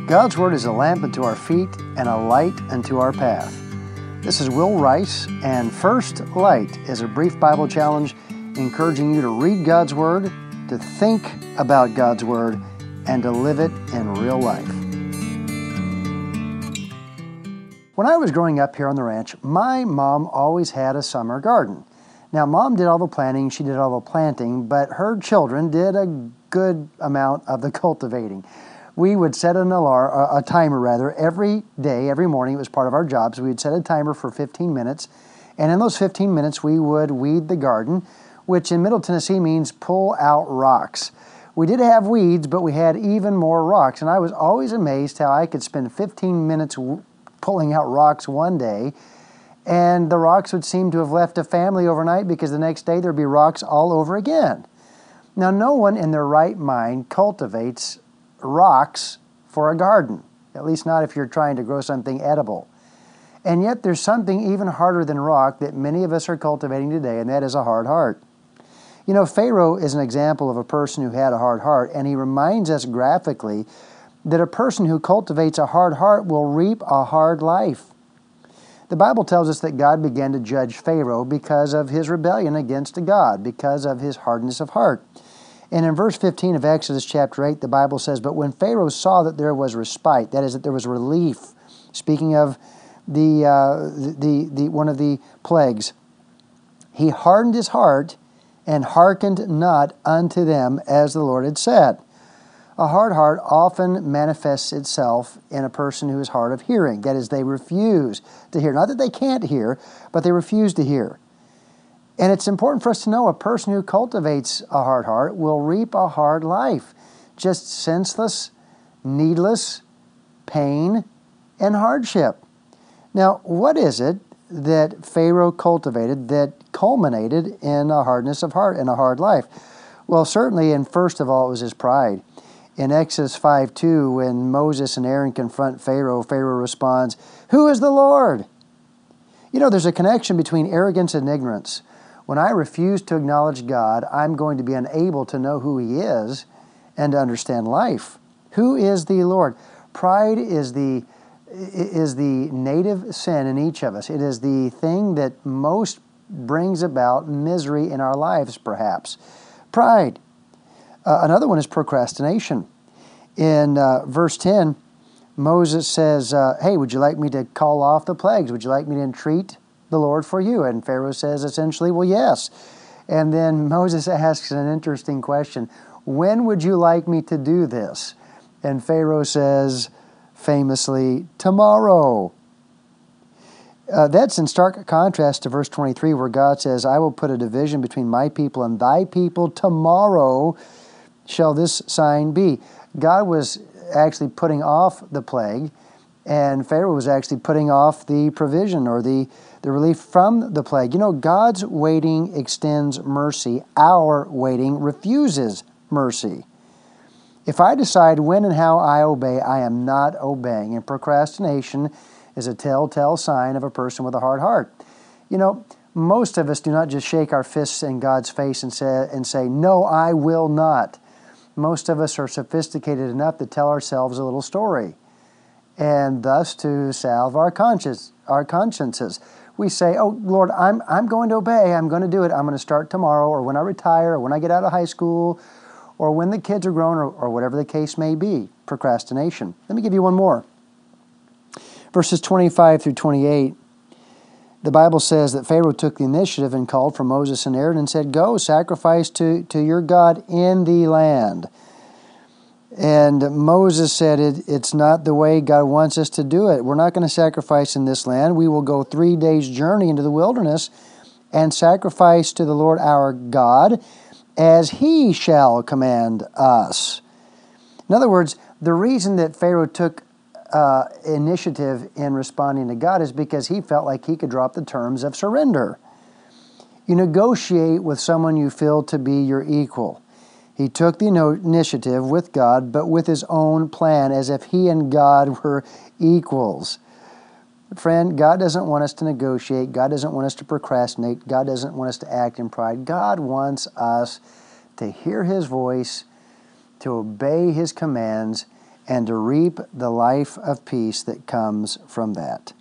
God's Word is a lamp unto our feet and a light unto our path. This is Will Rice, and First Light is a brief Bible challenge encouraging you to read God's Word, to think about God's Word, and to live it in real life. When I was growing up here on the ranch, my mom always had a summer garden. Now, Mom did all the planting, she did all the planting, but her children did a good amount of the cultivating. We would set a timer every day, every morning. It was part of our job, so we would set a timer for 15 minutes, and in those 15 minutes, we would weed the garden, which in Middle Tennessee means pull out rocks. We did have weeds, but we had even more rocks, and I was always amazed how I could spend 15 minutes pulling out rocks one day, and the rocks would seem to have left a family overnight because the next day there'd be rocks all over again. Now, no one in their right mind cultivates rocks for a garden, at least not if you're trying to grow something edible. And yet there's something even harder than rock that many of us are cultivating today, and that is a hard heart. You know, Pharaoh is an example of a person who had a hard heart, and he reminds us graphically that a person who cultivates a hard heart will reap a hard life. The Bible tells us that God began to judge Pharaoh because of his rebellion against God, because of his hardness of heart. And in verse 15 of Exodus chapter 8, the Bible says, "But when Pharaoh saw that there was respite," that is, that there was relief, speaking of one of the plagues, "he hardened his heart and hearkened not unto them as the Lord had said." A hard heart often manifests itself in a person who is hard of hearing. That is, they refuse to hear. Not that they can't hear, but they refuse to hear. And it's important for us to know a person who cultivates a hard heart will reap a hard life. Just senseless, needless pain and hardship. Now, what is it that Pharaoh cultivated that culminated in a hardness of heart and a hard life? Well, certainly, and first of all, it was his pride. In Exodus 5:2, when Moses and Aaron confront Pharaoh, Pharaoh responds, "Who is the Lord?" You know, there's a connection between arrogance and ignorance. When I refuse to acknowledge God, I'm going to be unable to know who He is and to understand life. Who is the Lord? Pride is the native sin in each of us. It is the thing that most brings about misery in our lives, perhaps. Pride. Another one is procrastination. In verse 10, Moses says, "Hey, would you like me to call off the plagues? Would you like me to entreat the Lord for you?" And Pharaoh says essentially, "Well, yes." And then Moses asks an interesting question. "When would you like me to do this?" And Pharaoh says famously, "Tomorrow." That's in stark contrast to verse 23, where God says, "I will put a division between my people and thy people. Tomorrow shall this sign be." God was actually putting off the plague, and Pharaoh was actually putting off the provision or the relief from the plague. You know, God's waiting extends mercy. Our waiting refuses mercy. If I decide when and how I obey, I am not obeying. And procrastination is a telltale sign of a person with a hard heart. You know, most of us do not just shake our fists in God's face and say, "No, I will not." Most of us are sophisticated enough to tell ourselves a little story, and thus to salve our consciences. We say, "Oh, Lord, I'm going to obey. I'm going to do it. I'm going to start tomorrow, or when I retire, or when I get out of high school, or when the kids are grown, or whatever the case may be." Procrastination. Let me give you one more. Verses 25 through 28. The Bible says that Pharaoh took the initiative and called for Moses and Aaron and said, "Go, sacrifice to your God in the land." And Moses said, "It's not the way God wants us to do it. We're not going to sacrifice in this land. We will go 3 days' journey into the wilderness and sacrifice to the Lord our God as He shall command us." In other words, the reason that Pharaoh took initiative in responding to God is because he felt like he could drop the terms of surrender. You negotiate with someone you feel to be your equal. He took the initiative with God, but with his own plan, as if he and God were equals. Friend, God doesn't want us to negotiate. God doesn't want us to procrastinate. God doesn't want us to act in pride. God wants us to hear His voice, to obey His commands, and to reap the life of peace that comes from that.